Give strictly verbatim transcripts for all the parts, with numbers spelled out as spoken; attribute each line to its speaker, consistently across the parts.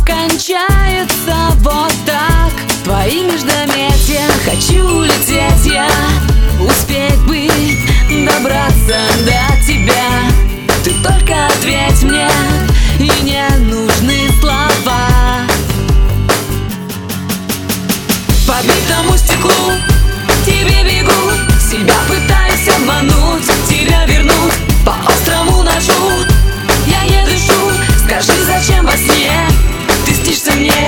Speaker 1: кончается вот так. Твои междометия, хочу улететь я, успеть бы добраться до тебя. Ты только ответь мне, и не нужны слова. По битому стеклу к тебе бегу, себя пытаюсь обмануть, тебя вернуть по острому ножу. Я не дышу, скажи, зачем во сне ты снишься мне?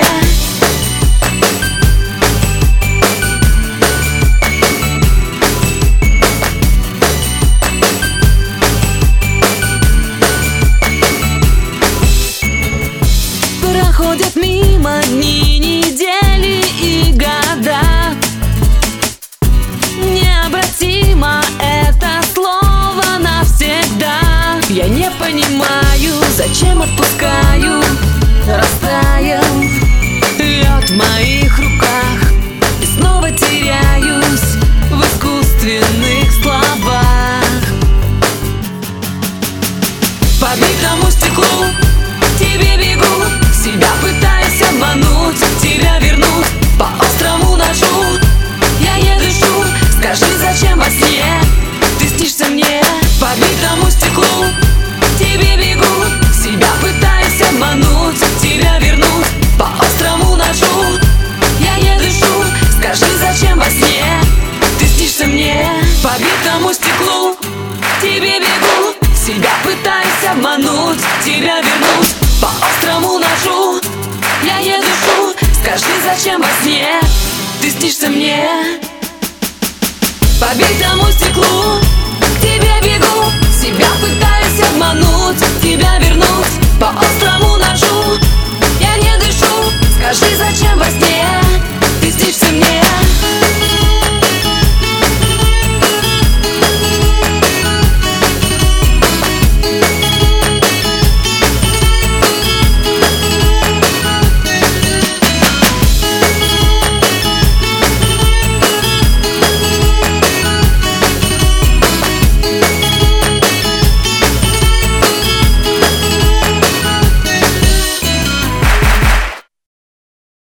Speaker 1: Проходят мимо дни, недели и года. Необратимо это слово навсегда. Я не понимаю, зачем отпускаю, растаял лед в моих руках, и снова теряюсь в искусственных словах. По битому стеклу к тебе бегу, себя пытаюсь обмануть, тебя вернуть по острому ножу. Я не дышу, скажи, зачем во сне ты снишься мне? По битому стеклу к тебе бегу, себя пытаюсь обмануть, тебя вернуть по острому ножу. Я не дышу, скажи, зачем во сне ты снишься мне? По битому стеклу к тебе бегу, себя пытаюсь обмануть, тебя вернуть по острому ножу. Я не дышу, скажи, зачем во сне ты снишься мне? По битому стеклу к тебе бегу, себя пытаюсь